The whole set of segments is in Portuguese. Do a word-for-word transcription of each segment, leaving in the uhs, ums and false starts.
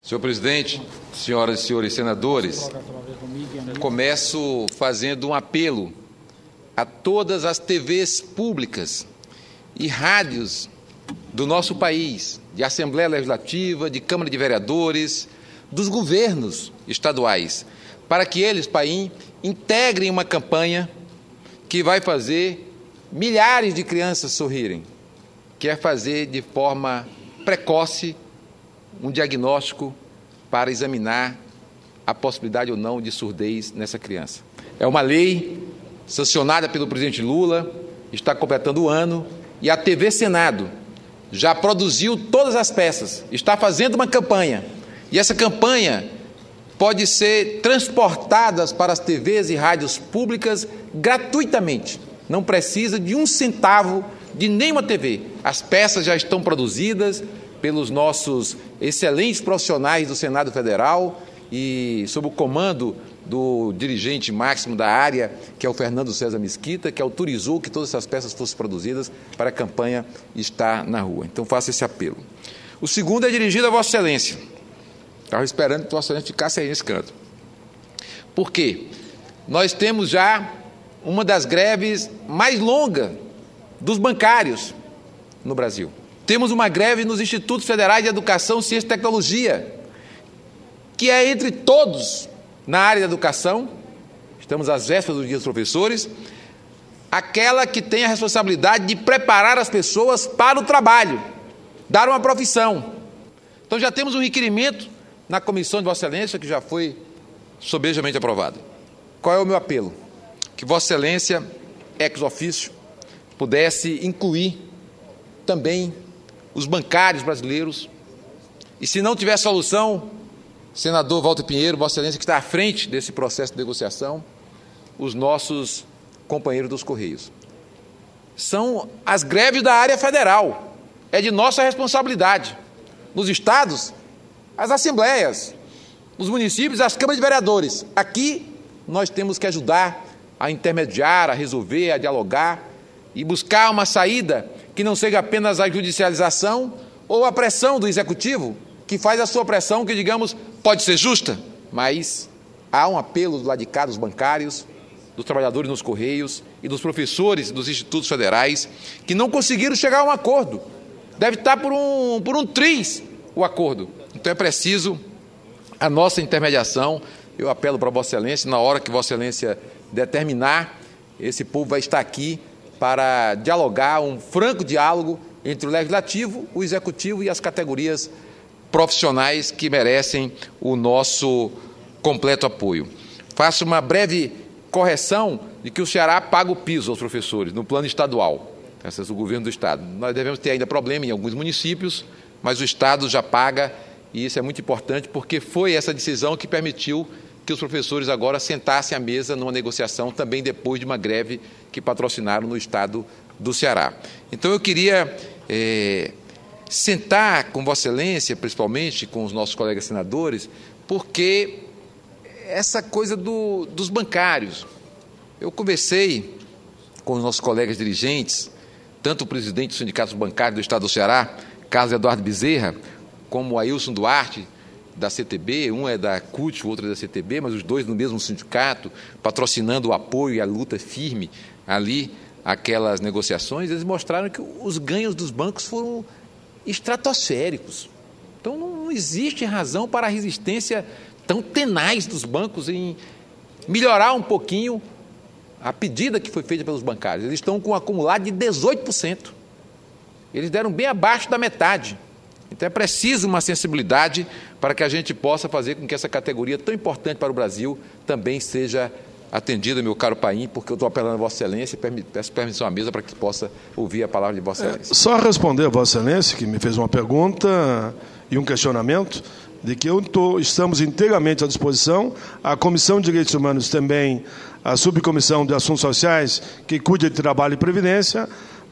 Senhor presidente, senhoras e senhores senadores, começo fazendo um apelo a todas as T Vs públicas e rádios do nosso país, de Assembleia Legislativa, de Câmara de Vereadores, dos governos estaduais, para que eles, Paim, integrem uma campanha que vai fazer milhares de crianças sorrirem, que é fazer de forma precoce um diagnóstico para examinar a possibilidade ou não de surdez nessa criança. É uma lei sancionada pelo presidente Lula, está completando o ano, e a T V Senado já produziu todas as peças, está fazendo uma campanha, e essa campanha pode ser transportada para as T Vs e rádios públicas gratuitamente, não precisa de um centavo de nenhuma T V. As peças já estão produzidas pelos nossos excelentes profissionais do Senado Federal e sob o comando do dirigente máximo da área, que é o Fernando César Mesquita, que autorizou que todas essas peças fossem produzidas para a campanha estar na rua. Então, faço esse apelo. O segundo é dirigido a Vossa Excelência. Estava esperando que Vossa Excelência ficasse aí nesse canto. Por quê? Nós temos já uma das greves mais longas dos bancários no Brasil. Temos uma greve nos Institutos Federais de Educação, Ciência e Tecnologia, que é entre todos na área da educação, estamos às vésperas do Dia dos Professores, aquela que tem a responsabilidade de preparar as pessoas para o trabalho, dar uma profissão. Então já temos um requerimento na comissão de Vossa Excelência, que já foi sobejamente aprovado. Qual é o meu apelo? Que Vossa Excelência, ex officio, pudesse incluir também os bancários brasileiros, e se não tiver solução, senador Walter Pinheiro, Vossa Excelência, que está à frente desse processo de negociação, os nossos companheiros dos Correios. São as greves da área federal, é de nossa responsabilidade. Nos estados, as assembleias, nos municípios, as câmaras de vereadores. Aqui, nós temos que ajudar a intermediar, a resolver, a dialogar e buscar uma saída que não seja apenas a judicialização ou a pressão do executivo, que faz a sua pressão, que, digamos, pode ser justa, mas há um apelo do lado de cá dos bancários, dos trabalhadores nos Correios e dos professores dos institutos federais, que não conseguiram chegar a um acordo. Deve estar por um, por um triz o acordo. Então é preciso a nossa intermediação. Eu apelo para Vossa Excelência, na hora que Vossa Excelência determinar, esse povo vai estar aqui para dialogar, um franco diálogo entre o Legislativo, o Executivo e as categorias profissionais que merecem o nosso completo apoio. Faço uma breve correção de que o Ceará paga o piso aos professores no plano estadual, esse é o governo do Estado. Nós devemos ter ainda problema em alguns municípios, mas o Estado já paga, e isso é muito importante, porque foi essa decisão que permitiu que os professores agora sentassem à mesa numa negociação, também depois de uma greve que patrocinaram no Estado do Ceará. Então, eu queria é, sentar com Vossa Excelência, principalmente com os nossos colegas senadores, porque essa coisa do, dos bancários. Eu conversei com os nossos colegas dirigentes, tanto o presidente do Sindicato Bancário do Estado do Ceará, Carlos Eduardo Bezerra, como o Ailson Duarte, da C T B, um é da C U T, o outro é da C T B, mas os dois no mesmo sindicato, patrocinando o apoio e a luta firme ali, aquelas negociações. Eles mostraram que os ganhos dos bancos foram estratosféricos. Então, não existe razão para a resistência tão tenaz dos bancos em melhorar um pouquinho a pedida que foi feita pelos bancários. Eles estão com um acumulado de dezoito por cento. Eles deram bem abaixo da metade. Então, é preciso uma sensibilidade para que a gente possa fazer com que essa categoria tão importante para o Brasil também seja atendida, meu caro Paim, porque eu estou apelando a Vossa Excelência e peço permissão à mesa para que possa ouvir a palavra de Vossa Excelência. É, só responder a Vossa Excelência, que me fez uma pergunta e um questionamento, de que eu tô, estamos inteiramente à disposição, a Comissão de Direitos Humanos também, a Subcomissão de Assuntos Sociais, que cuida de trabalho e previdência,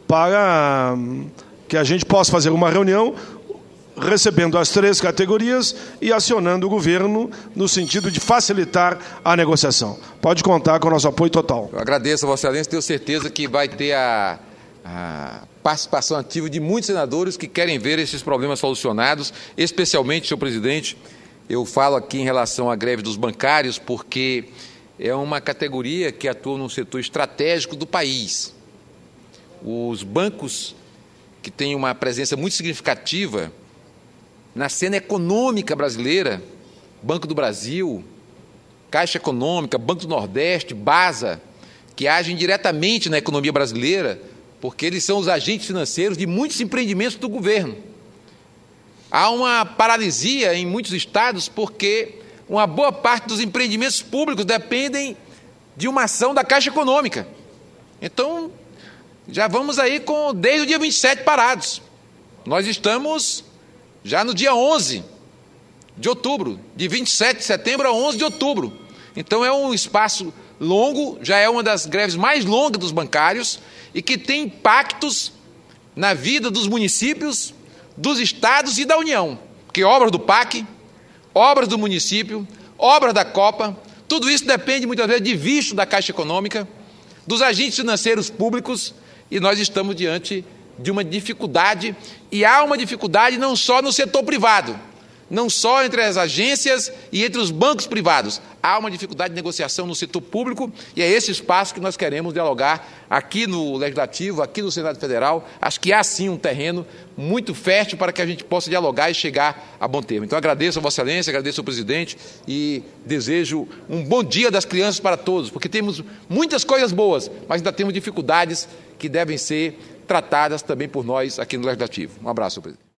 para que a gente possa fazer uma reunião recebendo as três categorias e acionando o governo no sentido de facilitar a negociação. Pode contar com o nosso apoio total. Eu agradeço a Vossa Excelência, tenho certeza que vai ter a, a participação ativa de muitos senadores que querem ver esses problemas solucionados, especialmente, senhor presidente, Eu falo aqui em relação à greve dos bancários porque é uma categoria que atua num setor estratégico do país. Os bancos que têm uma presença muito significativa na cena econômica brasileira, Banco do Brasil, Caixa Econômica, Banco do Nordeste, Basa, que agem diretamente na economia brasileira, porque eles são os agentes financeiros de muitos empreendimentos do governo. Há uma paralisia em muitos estados porque uma boa parte dos empreendimentos públicos dependem de uma ação da Caixa Econômica. Então, já vamos aí com desde o dia vinte e sete parados. Nós estamos já no dia onze de outubro, de vinte e sete de setembro a onze de outubro. Então é um espaço longo, já é uma das greves mais longas dos bancários e que tem impactos na vida dos municípios, dos estados e da União, porque obras do P A C, obras do município, obras da Copa, tudo isso depende muitas vezes de visto da Caixa Econômica, dos agentes financeiros públicos, e nós estamos diante de uma dificuldade, e há uma dificuldade não só no setor privado, não só entre as agências e entre os bancos privados. Há uma dificuldade de negociação no setor público e é esse espaço que nós queremos dialogar aqui no Legislativo, aqui no Senado Federal. Acho que há sim um terreno muito fértil para que a gente possa dialogar e chegar a bom termo. Então agradeço a Vossa Excelência, agradeço ao presidente e desejo um bom dia das crianças para todos, porque temos muitas coisas boas, mas ainda temos dificuldades que devem ser tratadas também por nós aqui no Legislativo. Um abraço, presidente.